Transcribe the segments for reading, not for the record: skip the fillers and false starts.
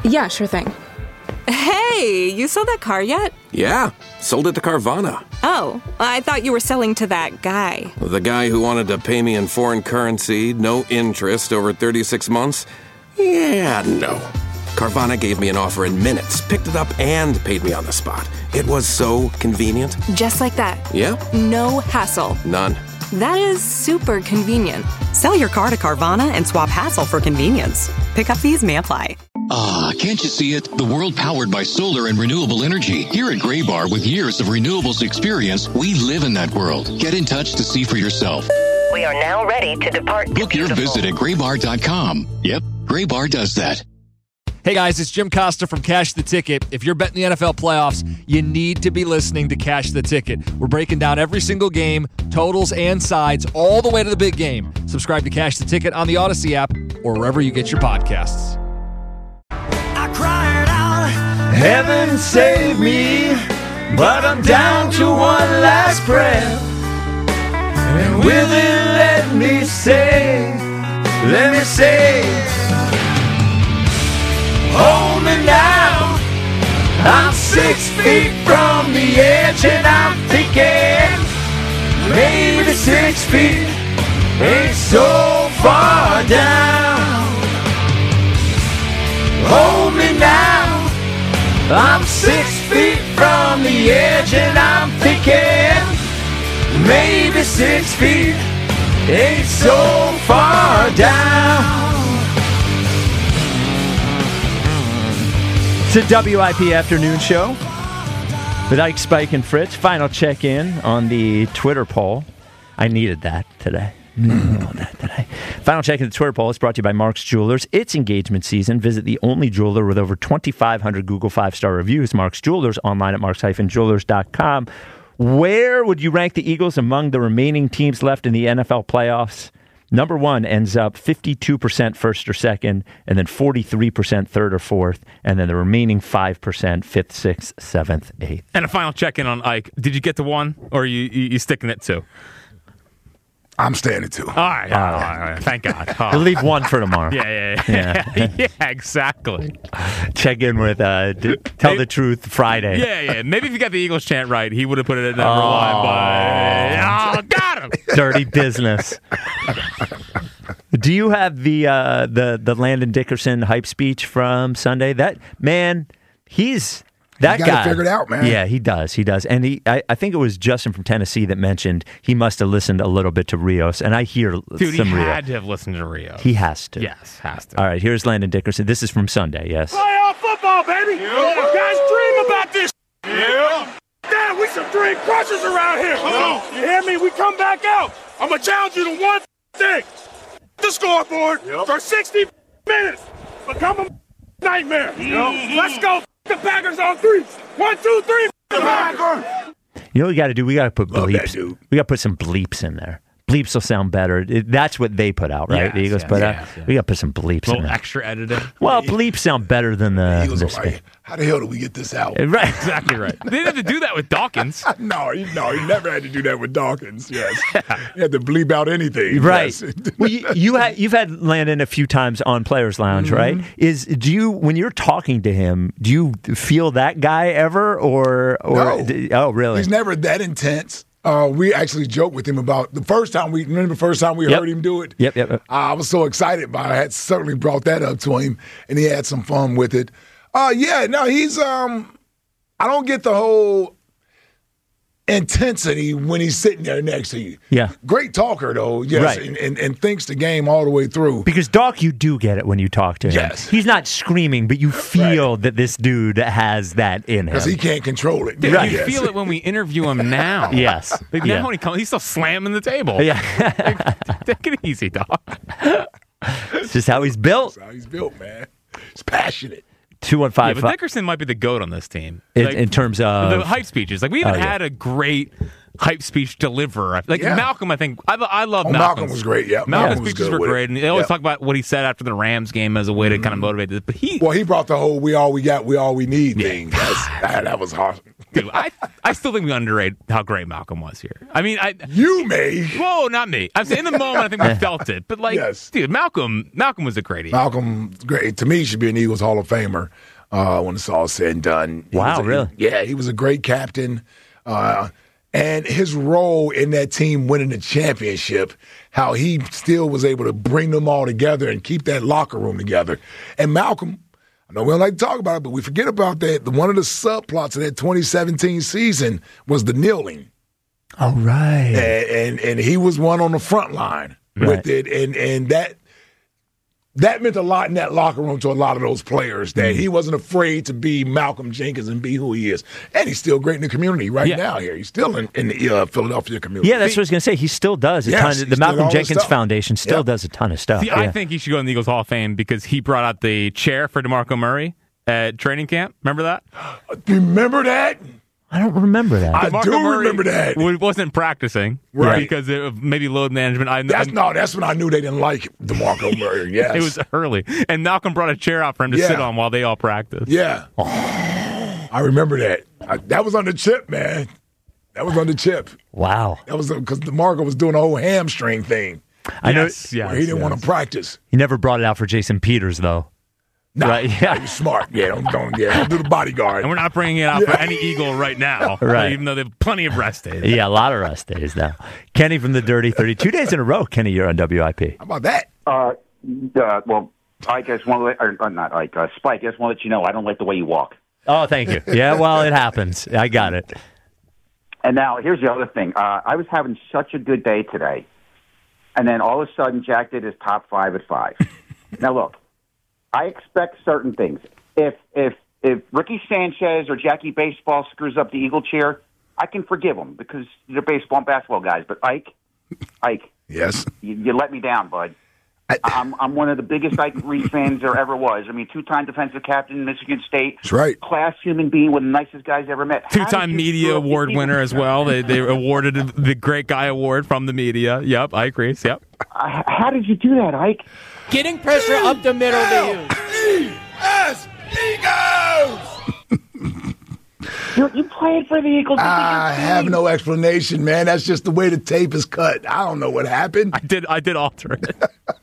Yeah, sure thing. Hey, you sold that car yet? Yeah, sold it to Carvana. Oh, I thought you were selling to that guy. The guy who wanted to pay me in foreign currency, no interest, over 36 months? Yeah, no. Carvana gave me an offer in minutes, picked it up, and paid me on the spot. It was so convenient. Just like that. Yeah? No hassle. None. That is super convenient. Sell your car to Carvana and swap hassle for convenience. Pickup fees may apply. Can't you see it? The world powered by solar and renewable energy. Here at Graybar, with years of renewables experience, we live in that world. Get in touch to see for yourself. We are now ready to depart. Book your visit at graybar.com. Yep, Graybar does that. Hey guys, it's Jim Costa from Cash the Ticket. If you're betting the NFL playoffs, you need to be listening to Cash the Ticket. We're breaking down every single game, totals and sides, all the way to the big game. Subscribe to Cash the Ticket on the Odyssey app or wherever you get your podcasts. I cried out, heaven save me, but I'm down to one last breath. And with it, let me say, hold me now. I'm 6 feet from the edge and I'm thinking maybe 6 feet ain't so far down. Hold me now. I'm 6 feet from the edge and I'm thinking maybe 6 feet ain't so far down. It's a WIP afternoon show with Ike, Spike, and Fritz. Final check-in on the Twitter poll. I needed that today. Final check-in on the Twitter poll is brought to you by Mark's Jewelers. It's engagement season. Visit the only jeweler with over 2,500 Google 5-star reviews, Mark's Jewelers, online at marks-jewelers.com. Where would you rank the Eagles among the remaining teams left in the NFL playoffs? Number one ends up 52% first or second, and then 43% third or fourth, and then the remaining 5% fifth, sixth, seventh, eighth. And a final check-in on Ike. Did you get to one, or are you sticking at two? I'm staying at two. All right. Thank God. We'll leave one for tomorrow. Yeah, exactly. Check in with Tell the Truth Friday. Yeah. Maybe if you got the Eagles chant right, he would have put it at number one. But got him. Dirty business. Do you have the Landon Dickerson hype speech from Sunday? That man, he's that guy. Got it figured out, man. Yeah, he does. And I think it was Justin from Tennessee that mentioned he must have listened a little bit to Rios, and I hear some Rios. Dude, he Rios. had to have listened to Rios. He has to. Yes, has to. All right, here's Landon Dickerson. This is from Sunday. Yes. Playoff football, baby. Yeah. Guys dream about this. Yeah. Damn, we some dream crushers around here. You hear me? We come back out. I'm going to challenge you to one thing. The scoreboard for 60 minutes. Become a nightmare. Let's go. The Packers on 3. 1, 2, 3. The Packers. You know what we got to do? We got to put bleeps. We got to put some bleeps in there. Bleeps will sound better. That's what they put out, right? Yes, the Eagles put out. Yeah. We got to put some bleeps in there. Extra editing. Well, bleeps sound better than the Eagles are like, how the hell do we get this out? Right. Exactly right. They didn't have to do that with Dawkins. No, he never had to do that with Dawkins. Yes. You had to bleep out anything. Right. Yes. Well, you've had Landon a few times on Players Lounge, right? When you're talking to him, do you feel that guy ever or No. Oh, really? He's never that intense. We actually joked with him about the first time we heard him do it. Yep. I was so excited about it. I had certainly brought that up to him, and he had some fun with it. He's I don't get the whole intensity when he's sitting there next to you. Yeah. Great talker, though, yes, Right. and thinks the game all the way through. Because Doc, you do get it when you talk to him. Yes. He's not screaming, but you feel that this dude has that in him. Because he can't control it. Dude, you feel it when we interview him now. Yes. Like now when he comes, he's still slamming the table. Yeah. Take it easy, dog. It's just how he's built. That's how he's built, man. He's passionate. 215. Yeah, but Dickerson might be the GOAT on this team. In terms of the hype speeches. Like we haven't had a great hype speech deliverer. Like Malcolm, I think I love Malcolm. Malcolm was great. Yeah, Malcolm's speeches were great, and they always talk about what he said after the Rams game as a way to kind of motivate it. But he brought the whole "we all we got, we all we need" thing. That was hard. Dude, I still think we underrate how great Malcolm was here. I mean, you may. Whoa, not me. I'm saying in the moment, I think we felt it. But dude, Malcolm was a great Eagle. Malcolm, great to me, he should be an Eagles Hall of Famer when it's all said and done. Really? He was a great captain, and his role in that team winning the championship, how he still was able to bring them all together and keep that locker room together. And Malcolm. I know we don't like to talk about it, but we forget about that. One of the subplots of that 2017 season was the kneeling. Oh, right. And he was one on the front line with it. And that meant a lot in that locker room to a lot of those players, that he wasn't afraid to be Malcolm Jenkins and be who he is. And he's still great in the community now here. He's still in the Philadelphia community. Yeah, that's what I was going to say. He still does a ton. The Malcolm Jenkins Foundation still does a ton of stuff. See, I think he should go in the Eagles Hall of Fame because he brought out the chair for DeMarco Murray at training camp. Remember that? Remember that? I don't remember that. I do remember that. Wasn't practicing, right? Because of maybe load management. That's when I knew they didn't like DeMarco Murray. Yes, it was early, and Malcolm brought a chair out for him to sit on while they all practiced. Yeah, I remember that. That was on the chip, man. That was on the chip. Wow, that was because DeMarco was doing a whole hamstring thing. I know. Where he didn't want to practice. He never brought it out for Jason Peters, though. Nah, right? Yeah, he's smart. Yeah, don't do the bodyguard. And we're not bringing it out for any Eagle right now, right? Even though they have plenty of rest days. Yeah, a lot of rest days now. Kenny from the Dirty 30. 2 days in a row, Kenny, you're on WIP. How about that? Well, Ike, I just want to not Ike, Spike, I just want to let you know I don't like the way you walk. Oh, thank you. Yeah, well, it happens. I got it. And now, here's the other thing. I was having such a good day today, and then all of a sudden, Jack did his top 5 at 5. Now, look. I expect certain things. If Ricky Sanchez or Jackie Baseball screws up the Eagle chair, I can forgive them because they're baseball and basketball guys. But Ike, yes, you let me down, bud. I'm one of the biggest Ike Reed fans there ever was. I mean, 2-time defensive captain, Michigan State. That's right. Class human being, one of the nicest guys I ever met. 2-time media award winner as well. They awarded the Great Guy Award from the media. Yep, Ike Reese. Yep. How did you do that, Ike? Getting pressure up the middle to you. You played for the Eagles. I have no explanation, man. That's just the way the tape is cut. I don't know what happened. I did alter it.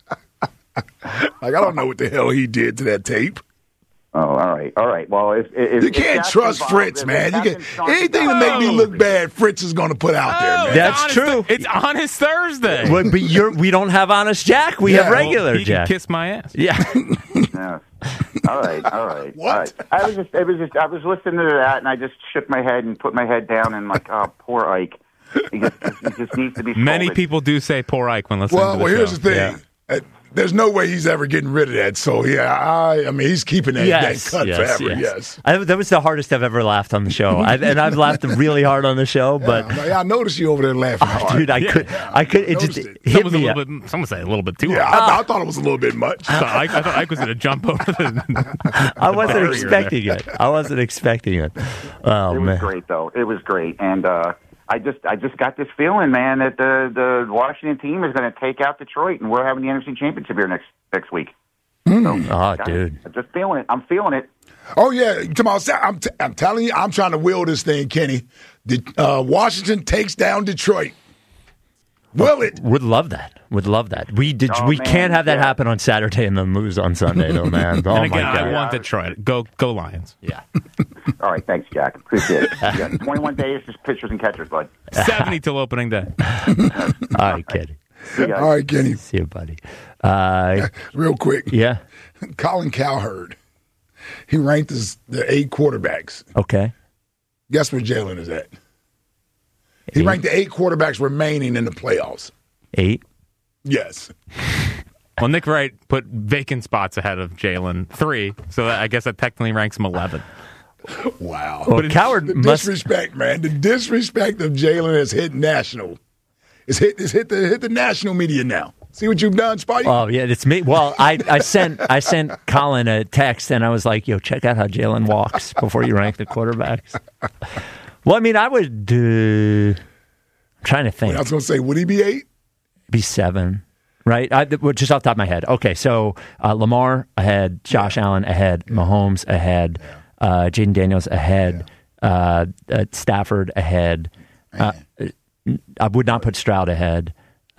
I don't know what the hell he did to that tape. Oh, all right. Well, if you can't trust Fritz, man. You can anything to make me look bad. Fritz is going to put out there, man. That's true. It's Honest Thursday. But we don't have Honest Jack. We have regular he Jack. Can kiss my ass. Yeah. Yeah. All right. What? I was listening to that, and I just shook my head and put my head down, and like, oh, poor Ike. He just needs to be. Many people do say poor Ike when listening to the show. Well, here's the thing. Yeah. There's no way he's ever getting rid of that. So, I mean, he's keeping that cut forever. Yes. That was the hardest I've ever laughed on the show. I've laughed really hard on the show. But I noticed you over there laughing hard. Dude, I could. It just hit me. Some would say a little bit too hard. I thought it was a little bit much. I thought Ike was going to jump over the I wasn't expecting it. Oh, it was great, though. It was great. And I just got this feeling, man, that the Washington team is going to take out Detroit, and we're having the NFC Championship here next week. So, dude, I'm just feeling it. I'm feeling it. Oh yeah, I'm telling you, I'm trying to will this thing, Kenny. Washington takes down Detroit. Will it? Would love that. We can't have that happen on Saturday and then lose on Sunday, though, man. Oh, and again, my God. I want Detroit. Go Lions. Yeah. All right, thanks, Jack. Appreciate it. Yeah, 21 days, just pitchers and catchers, bud. 70 till opening day. All right, Kenny. All right, Kenny. See you, buddy. Real quick. Yeah. Colin Cowherd. He ranked the 8 quarterbacks. Okay. Guess where Jalen is at? He ranked the 8 quarterbacks remaining in the playoffs. 8? Yes. Well, Nick Wright put vacant spots ahead of Jalen 3, so I guess that technically ranks him 11. Wow. Well, Cowherd the disrespect, man. The disrespect of Jalen has hit national. It's hit the national media now. See what you've done, Spike? Oh yeah, it's me. Well, I sent Colin a text and I was like, "Yo, check out how Jalen walks before you rank the quarterbacks." Well, I mean, I would. I'm trying to think. I was going to say, would he be 8? Be 7, right? Just off the top of my head. Okay, so Lamar ahead, Josh Allen ahead, Mahomes ahead, Jaden Daniels ahead, Stafford ahead. I would not put Stroud ahead.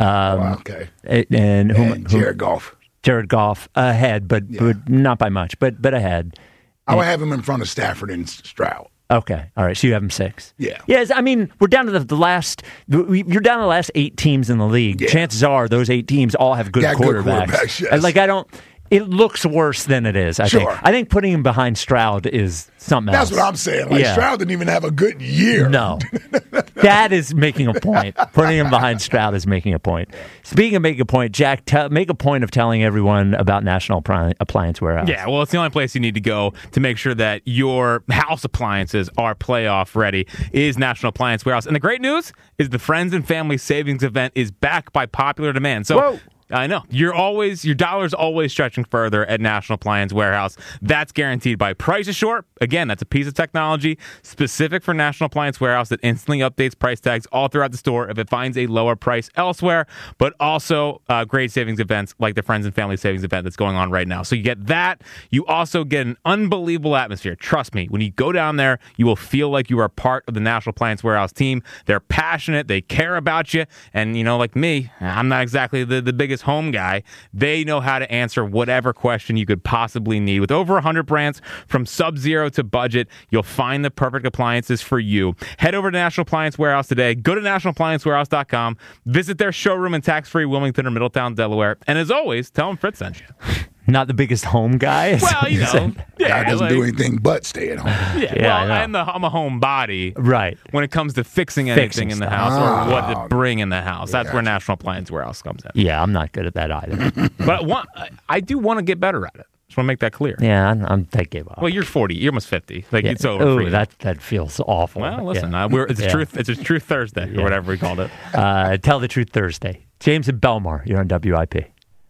Okay. And Jared Goff. Jared Goff ahead, but not by much, but ahead. I would have him in front of Stafford and Stroud. Okay, all right. So you have him 6. Yeah. Yes, I mean we're down to the last. You're down to the last 8 teams in the league. Yeah. Chances are those 8 teams all have good quarterbacks. Yes. Like I don't. It looks worse than it is. I think putting him behind Stroud is something else. That's what I'm saying. Like Stroud didn't even have a good year. No, that is making a point. Putting him behind Stroud is making a point. Speaking of making a point, Jack, make a point of telling everyone about National Appliance Warehouse. Yeah, well, it's the only place you need to go to make sure that your house appliances are playoff ready is National Appliance Warehouse. And the great news is the Friends and Family Savings Event is back by popular demand. So. Whoa. I know. Your dollar's always stretching further at National Appliance Warehouse. That's guaranteed by Price Assure. Again, that's a piece of technology specific for National Appliance Warehouse that instantly updates price tags all throughout the store if it finds a lower price elsewhere, but also great savings events like the Friends and Family Savings Event that's going on right now. So you get that. You also get an unbelievable atmosphere. Trust me, when you go down there, you will feel like you are part of the National Appliance Warehouse team. They're passionate. They care about you. And, like me, I'm not exactly the biggest home guy. They know how to answer whatever question you could possibly need. With over 100 brands from Sub-Zero to budget, you'll find the perfect appliances for you. Head over to National Appliance Warehouse today. Go to nationalappliancewarehouse.com. Visit their showroom in tax-free Wilmington or Middletown, Delaware. And as always, tell them Fritz sent you. Not the biggest home guy. Well, guy doesn't do anything but stay at home. I'm a homebody. Right. When it comes to fixing anything in the house or what to bring in the house, that's where National Appliance Warehouse comes in. Yeah, I'm not good at that either. But I do want to get better at it. Just want to make that clear. Yeah, I gave up. Well, you're 40. You're almost 50. It's over for you. That feels awful. Well, listen, it's a Truth Thursday or whatever we called it. Tell the Truth Thursday. James and Belmar, you're on WIP.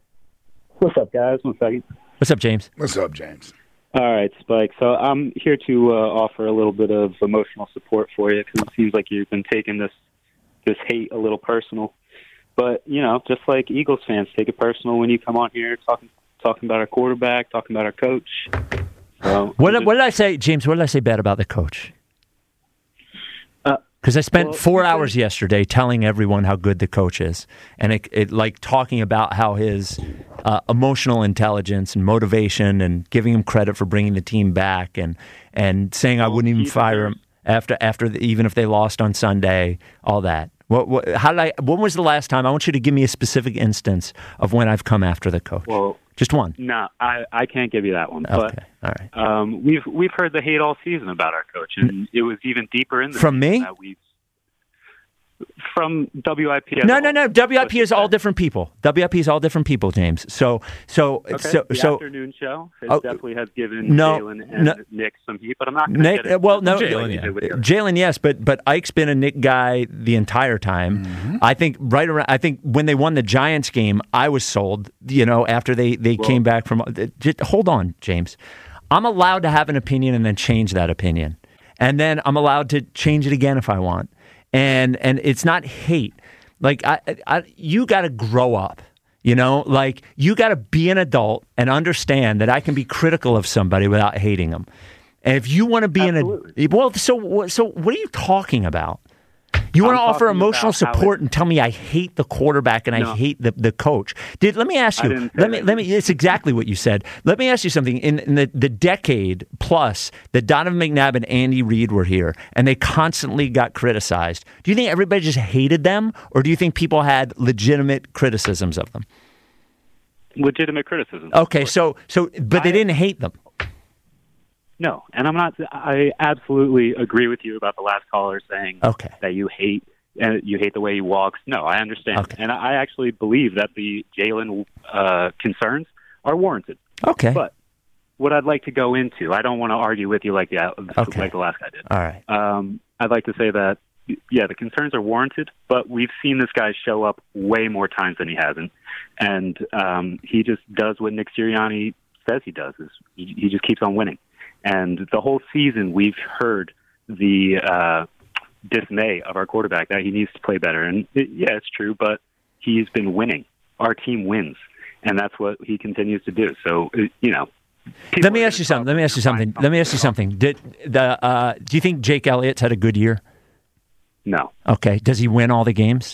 What's up, guys? 1 second. What's up, James? What's up, James? All right, Spike. So I'm here to offer a little bit of emotional support for you because it seems like you've been taking this hate a little personal. But, just like Eagles fans take it personal when you come on here talking about our quarterback, talking about our coach. So what did I say, James? What did I say bad about the coach? Because I spent 4 hours yesterday telling everyone how good the coach is, and it like talking about how his emotional intelligence and motivation, and giving him credit for bringing the team back, and saying I wouldn't even fire him even if they lost on Sunday, all that. When was the last time? I want you to give me a specific instance of when I've come after the coach. Well, just one. No, I can't give you that one. Okay, all right. We've heard the hate all season about our coach, and it was even deeper in the from me. From WIP. No. WIP is all different people. WIP is all different people, James. So the afternoon show definitely has given Jalen and Nick some heat, but I'm not going to get it. Well, no, Jalen, yes, but Ike's been a Nick guy the entire time. Mm-hmm. I think when they won the Giants game, I was sold. After they came back from. Hold on, James. I'm allowed to have an opinion and then change that opinion, and then I'm allowed to change it again if I want. And it's not hate. Like you got to grow up, Like you got to be an adult and understand that I can be critical of somebody without hating them. And if you want to be so what are you talking about? You want to offer emotional support and tell me I hate the quarterback and I hate the coach. Let me ask you. Let me. It's exactly what you said. Let me ask you something. In the decade plus that Donovan McNabb and Andy Reid were here, and they constantly got criticized. Do you think everybody just hated them, or do you think people had legitimate criticisms of them? Legitimate criticisms. Okay, but they didn't hate them. No, and I absolutely agree with you about the last caller saying that you hate the way he walks. No, I understand. Okay. And I actually believe that the Jalen concerns are warranted. Okay. But what I'd like to go into, I don't want to argue with you like the last guy did. All right. I'd like to say that, the concerns are warranted, but we've seen this guy show up way more times than he hasn't. And he just does what Nick Sirianni says he does. He just keeps on winning. And the whole season, we've heard the dismay of our quarterback that he needs to play better. And it's true, but he's been winning. Our team wins, and that's what he continues to do. So, Let me ask you something. Do you think Jake Elliott's had a good year? No. Okay. Does he win all the games?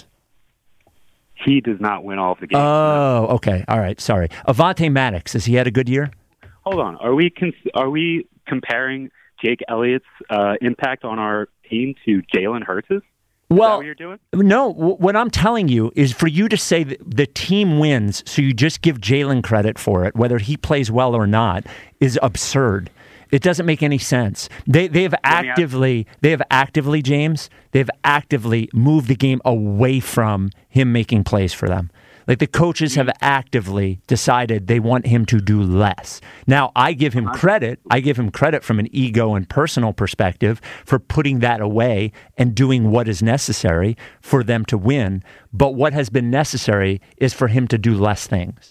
He does not win all of the games. Oh, okay. All right. Sorry. Avonte Maddox, has he had a good year? Hold on. Are we comparing Jake Elliott's impact on our team to Jalen Hurts'? Is that what you're doing? No. What I'm telling you is for you to say that the team wins, so you just give Jalen credit for it, whether he plays well or not, is absurd. It doesn't make any sense. They have actively, James, they've actively moved the game away from him making plays for them. Like the coaches have actively decided they want him to do less. Now, I give him credit. I give him credit from an ego and personal perspective for putting that away and doing what is necessary for them to win. But what has been necessary is for him to do less things.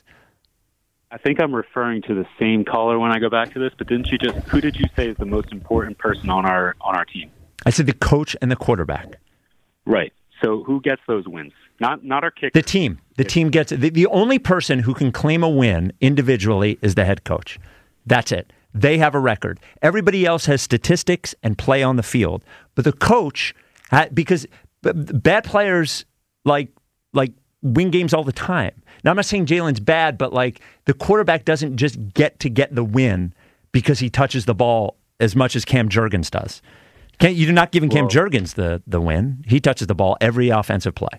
I think I'm referring to the same caller when I go back to this, but who did you say is the most important person on our team? I said the coach and the quarterback. Right. So who gets those wins? Not our kicker. The team. The team gets it. The only person who can claim a win individually is the head coach. That's it. They have a record. Everybody else has statistics and play on the field. But the coach, because bad players like win games all the time. Now, I'm not saying Jalen's bad, but the quarterback doesn't just get the win because he touches the ball as much as Cam Jurgens does. You're not giving Cam Jurgens the win. He touches the ball every offensive play.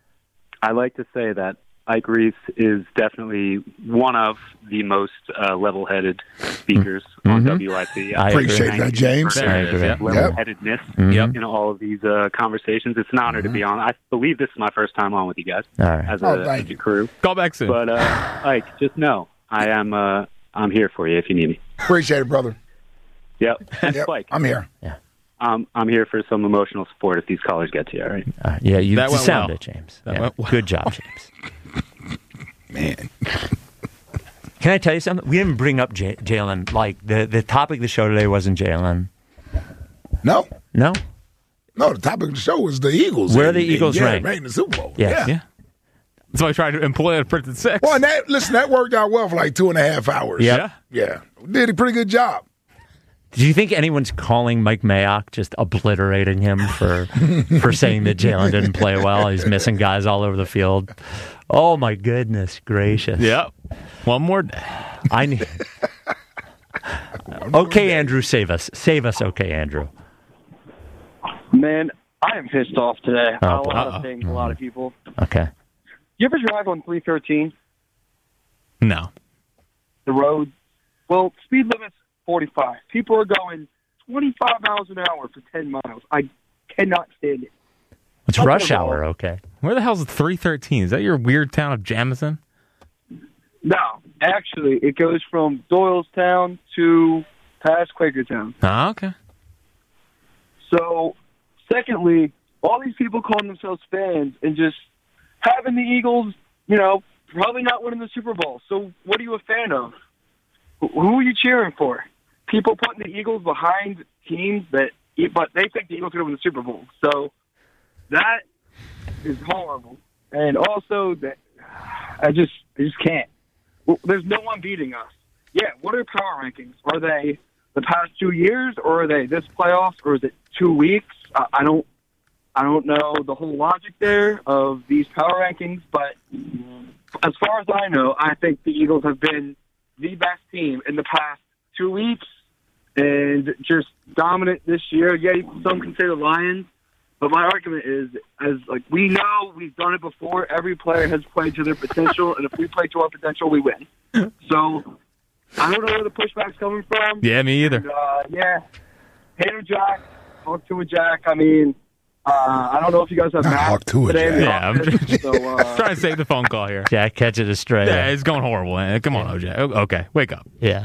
I like to say that Ike Reese is definitely one of the most level-headed speakers on WIP. I appreciate that, James. Level-headedness in all of these conversations. It's an honor to be on. I believe this is my first time on with you guys as a crew. Call back soon. But Ike, just know I'm here for you if you need me. Appreciate it, brother. Yep. And Spike, I'm here. Yeah. I'm here for some emotional support if these callers get to you, all right? You that went sound well. it, James. That went well. Good job, James. Man. Can I tell you something? We didn't bring up Jalen. The topic of the show today wasn't Jalen. No. No? No, the topic of the show was the Eagles. Where are the Eagles ranked? Ranked in the Super Bowl. Yes. Yeah. That's why I tried to employ it at Princeton 6. Well, and that worked out well for 2.5 hours. Yep. Yeah. Did a pretty good job. Do you think anyone's calling Mike Mayock, just obliterating him for saying that Jalen didn't play well? He's missing guys all over the field. Oh, my goodness gracious. Yep. One more day. Okay, Andrew, save us. Save us, okay, Andrew. Man, I am pissed off today. Oh, a lot of things, a lot of people. Okay. You ever drive on 313? No. The road? Well, speed limit's 45. People are going 25 miles an hour for 10 miles. I cannot stand it. It's rush hour, okay. Where the hell's 313? Is that your weird town of Jamison? No, actually, it goes from Doylestown to past Quakertown. Oh, okay. So, secondly, all these people calling themselves fans and just having the Eagles, probably not winning the Super Bowl. So, what are you a fan of? Who are you cheering for? People putting the Eagles behind teams but they think the Eagles are going to win the Super Bowl. So that is horrible. And also, that I just can't. There's no one beating us. Yeah, what are power rankings? Are they the past 2 years, or are they this playoffs, or is it 2 weeks? I don't know the whole logic there of these power rankings, but as far as I know, I think the Eagles have been the best team in the past 2 weeks and just dominant this year. Yeah, some can say the Lions, but my argument is, we know we've done it before. Every player has played to their potential, and if we play to our potential, we win. So I don't know where the pushback's coming from. Yeah, me either. And, Hater Jack, talk to a Jack. I mean, I don't know if you guys have Matt today. Yeah, I'm trying to save the phone call here. Jack, catch it astray. Yeah, it's going horrible. Come on, OJ. Okay, wake up. Yeah.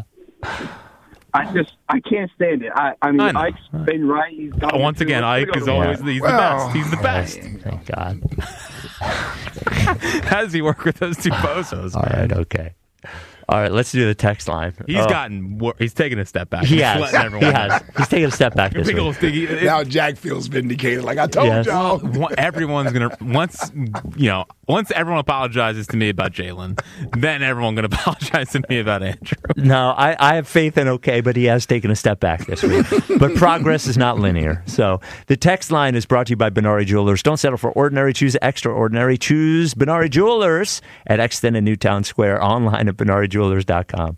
I can't stand it. I mean, Ike's been right. He's got once again, Ike is always the best. He's the best. Thank God. How does he work with those two bozos? All right, okay. All right, let's do the text line. He's taking a step back. He has. He's taking a step back this week. Now Jack feels vindicated. Like I told y'all. Everyone's gonna once everyone apologizes to me about Jalen, then everyone's gonna apologize to me about Andrew. No, I have faith in OK, but he has taken a step back this week. But progress is not linear. So the text line is brought to you by Benari Jewelers. Don't settle for ordinary. Choose extraordinary. Choose Benari Jewelers at Exton and Newtown Square. Online at BenariJewelers.com.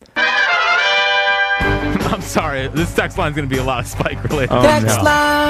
I'm sorry. This text line is going to be a lot of Spike related. Text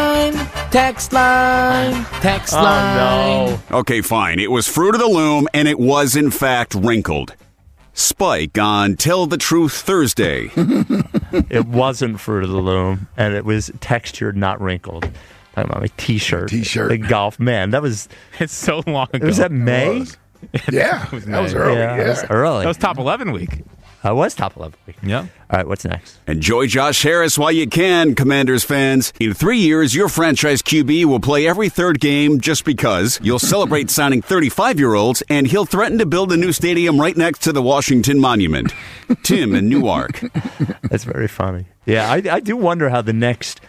line. Oh, no. Okay, fine. It was Fruit of the Loom, and it was, in fact, wrinkled. Spike on Tell the Truth Thursday. It wasn't Fruit of the Loom, and it was textured, not wrinkled. Talking about my T-shirt. The golf. Man, that was... It's so long ago. Was that May? Yeah, that was early. Yeah, that was early. That was top 11 week. I was top 11 week. Yeah. All right, what's next? Enjoy Josh Harris while you can, Commanders fans. In 3 years, your franchise QB will play every third game just because. You'll celebrate signing 35-year-olds, and he'll threaten to build a new stadium right next to the Washington Monument. Tim in Newark. That's very funny. Yeah, I do wonder how the next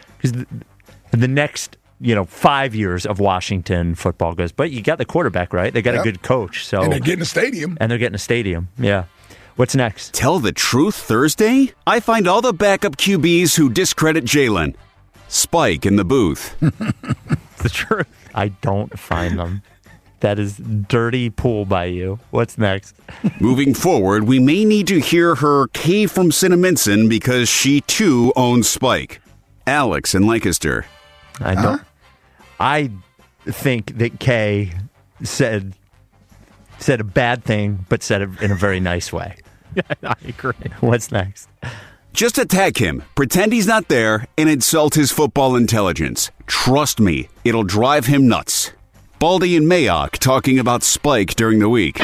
5 years of Washington football goes. But you got the quarterback, right? They got a good coach. So and they're getting a stadium. Yeah. What's next? Tell the Truth Thursday? I find all the backup QBs who discredit Jalen. Spike in the booth. It's the truth. I don't find them. That is dirty pool by you. What's next? Moving forward, we may need to hear her Kay from Cinnaminson because she too owns Spike. Alex in Lancaster. I don't. I think that Kay said a bad thing, but said it in a very nice way. Yeah, I agree. What's next? Just attack him, pretend he's not there, and insult his football intelligence. Trust me, it'll drive him nuts. Baldy and Mayock talking about Spike during the week.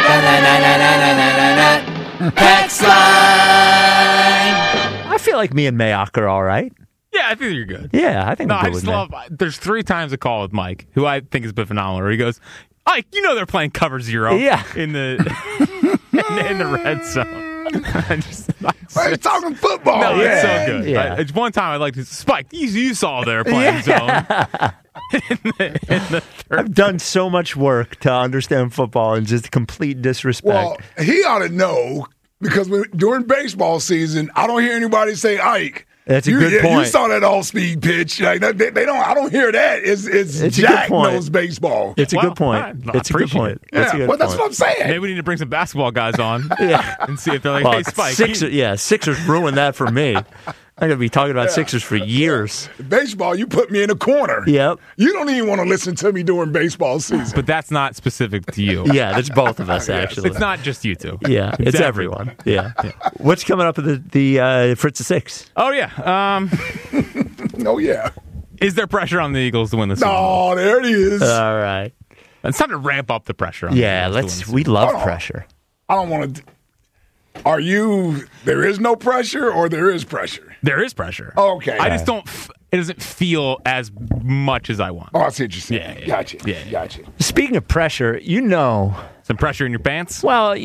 Text line. I feel like me and Mayock are all right. Yeah, I think you're good. Yeah, I think no, I'm good I just with love. There's 3 times a call with Mike, who I think has been phenomenal. Where he goes, "Ike, you know they're playing cover 0, in the in the red zone." We're talking football. No, it's so good. Yeah. It's one time I liked to Spike. You saw they're playing zone. in the I've done so much work to understand football and just complete disrespect. Well, he ought to know because during baseball season, I don't hear anybody say Ike. That's a good point. You saw that all-speed pitch. Like, they don't. I don't hear that. It's Jack knows baseball. It's a good point. It's a good point. Yeah, that's what I'm saying. Maybe we need to bring some basketball guys on and see if they're like, hey, Spike. Sixers ruined that for me. I'm going to be talking about Sixers for years. Baseball, you put me in a corner. Yep. You don't even want to listen to me during baseball season. But that's not specific to you. Yeah, that's both of us, actually. It's not just you two. Yeah, it's everyone. Yeah. What's coming up with the Fritz of 6? Oh, yeah. Oh, yeah. Is there pressure on the Eagles to win the Super Bowl? Oh, there it is. All right. It's time to ramp up the pressure on the Eagles. We love pressure. I don't want to... Are you... There is no pressure or there is pressure? There is pressure. Okay. I just don't... It doesn't feel as much as I want. Oh, I see what you're saying. Yeah. Gotcha. Yeah. Gotcha. Speaking of pressure, some pressure in your pants? Well,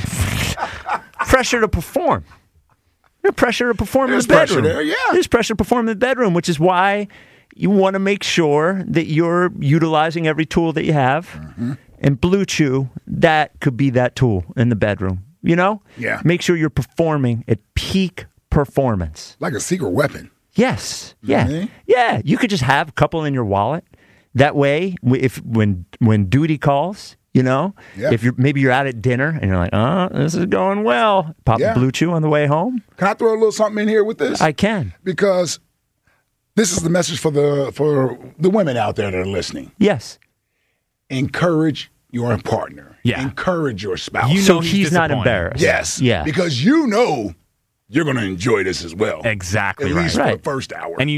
pressure to perform. There's pressure to perform in the bedroom. There, yeah. There's pressure to perform in the bedroom, which is why you want to make sure that you're utilizing every tool that you have. Mm-hmm. And Blue Chew, that could be that tool in the bedroom. Yeah. Make sure you're performing at peak performance. Like a secret weapon. Yes. Yeah. Mm-hmm. Yeah. You could just have a couple in your wallet. That way, when duty calls, if you're out at dinner and you're like, oh, this is going well. Pop a Blue Chew on the way home. Can I throw a little something in here with this? I can. Because this is the message for the women out there that are listening. Yes. Encourage your partner. Yeah. Encourage your spouse. So he's not embarrassed. Yes. Yeah. Because you're going to enjoy this as well. Exactly at right. least for the first hour. And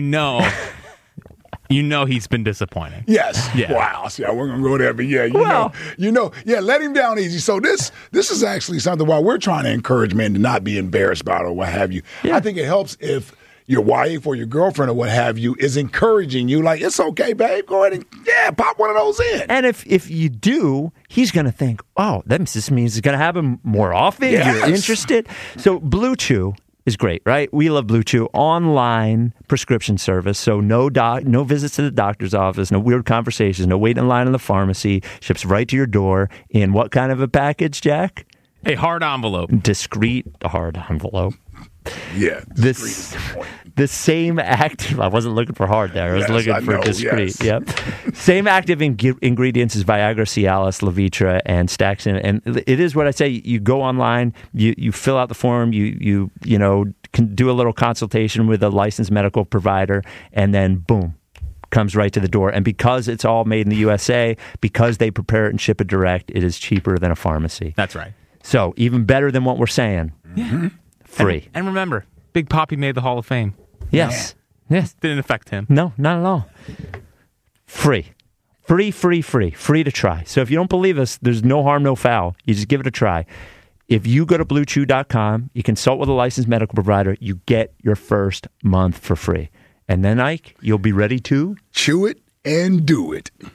he's been disappointing. Yes. Yeah. Wow. See, we're going to go there, but let him down easy. So this is actually something while we're trying to encourage men to not be embarrassed about it or what have you. Yeah. I think it helps if your wife or your girlfriend or what have you is encouraging you, like, it's okay, babe, go ahead and pop one of those in. And if you do, he's going to think, oh, this means it's going to happen more often. Yes. You're interested. So Blue Chew is great, right? We love Blue Chew. Online prescription service. So no visits to the doctor's office, no weird conversations, no waiting in line in the pharmacy. Ships right to your door in what kind of a package, Jack? A hard envelope. Discreet hard envelope. Yeah. The same active, I wasn't looking for hard there. I was looking for discreet. Yes. Yep. Same active ingredients as Viagra, Cialis, Levitra, and Staxin. And it is what I say. You go online, you fill out the form, you can do a little consultation with a licensed medical provider, and then boom, comes right to the door. And because it's all made in the USA, because they prepare it and ship it direct, it is cheaper than a pharmacy. That's right. So even better than what we're saying. Yeah. Free. And remember, Big Papi made the Hall of Fame. Yes. Yes. Didn't affect him. No, not at all. Free. Free to try. So if you don't believe us, there's no harm, no foul. You just give it a try. If you go to BlueChew.com, you consult with a licensed medical provider, you get your first month for free. And then, Ike, you'll be ready to chew it and do it.